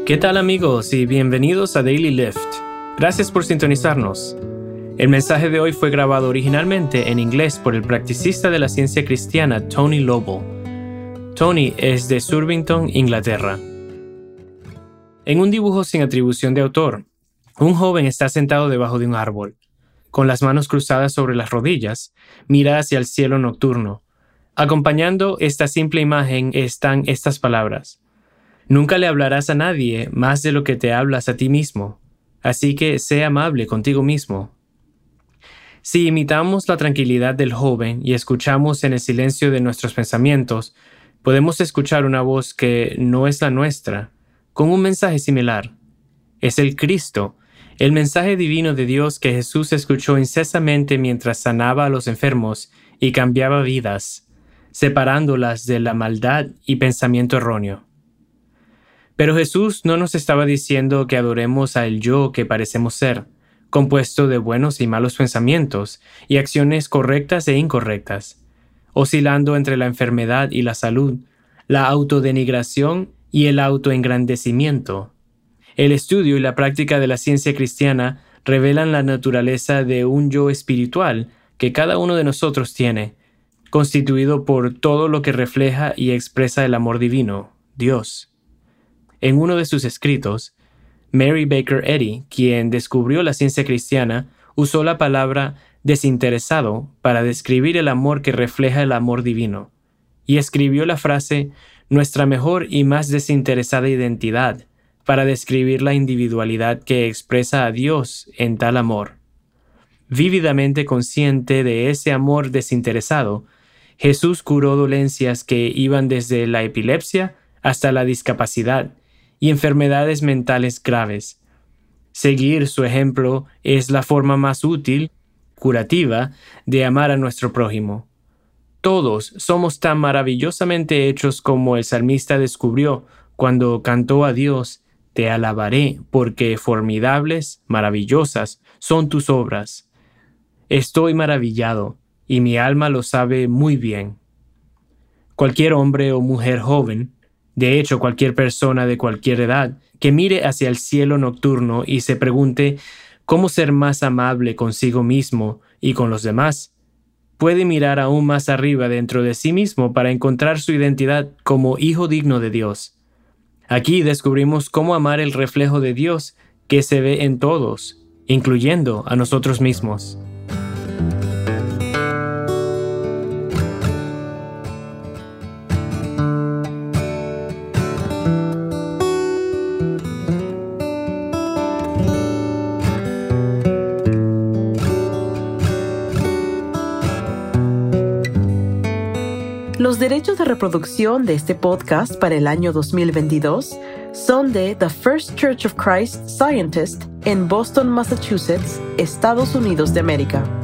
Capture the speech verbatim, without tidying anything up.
¿Qué tal amigos y bienvenidos a Daily Lift? Gracias por sintonizarnos. El mensaje de hoy fue grabado originalmente en inglés por el practicista de la ciencia cristiana Tony Lobo. Tony es de Surbiton, Inglaterra. En un dibujo sin atribución de autor, un joven está sentado debajo de un árbol. Con las manos cruzadas sobre las rodillas, mira hacia el cielo nocturno. Acompañando esta simple imagen están estas palabras: nunca le hablarás a nadie más de lo que te hablas a ti mismo, así que sé amable contigo mismo. Si imitamos la tranquilidad del joven y escuchamos en el silencio de nuestros pensamientos, podemos escuchar una voz que no es la nuestra, con un mensaje similar. Es el Cristo, el mensaje divino de Dios que Jesús escuchó incesantemente mientras sanaba a los enfermos y cambiaba vidas, separándolas de la maldad y pensamiento erróneo. Pero Jesús no nos estaba diciendo que adoremos al yo que parecemos ser, compuesto de buenos y malos pensamientos y acciones correctas e incorrectas, oscilando entre la enfermedad y la salud, la autodenigración y el autoengrandecimiento. El estudio y la práctica de la ciencia cristiana revelan la naturaleza de un yo espiritual que cada uno de nosotros tiene, constituido por todo lo que refleja y expresa el amor divino, Dios. En uno de sus escritos, Mary Baker Eddy, quien descubrió la ciencia cristiana, usó la palabra desinteresado para describir el amor que refleja el amor divino, y escribió la frase nuestra mejor y más desinteresada identidad para describir la individualidad que expresa a Dios en tal amor. Vívidamente consciente de ese amor desinteresado, Jesús curó dolencias que iban desde la epilepsia hasta la discapacidad y enfermedades mentales graves. Seguir su ejemplo es la forma más útil, curativa, de amar a nuestro prójimo. Todos somos tan maravillosamente hechos como el salmista descubrió cuando cantó a Dios: Te alabaré, porque formidables, maravillosas son tus obras. Estoy maravillado, y mi alma lo sabe muy bien. Cualquier hombre o mujer joven, de hecho, cualquier persona de cualquier edad, que mire hacia el cielo nocturno y se pregunte cómo ser más amable consigo mismo y con los demás, puede mirar aún más arriba dentro de sí mismo para encontrar su identidad como hijo digno de Dios. Aquí descubrimos cómo amar el reflejo de Dios que se ve en todos, incluyendo a nosotros mismos. Los derechos de reproducción de este podcast para el año dos mil veintidós son de The First Church of Christ Scientist en Boston, Massachusetts, Estados Unidos de América.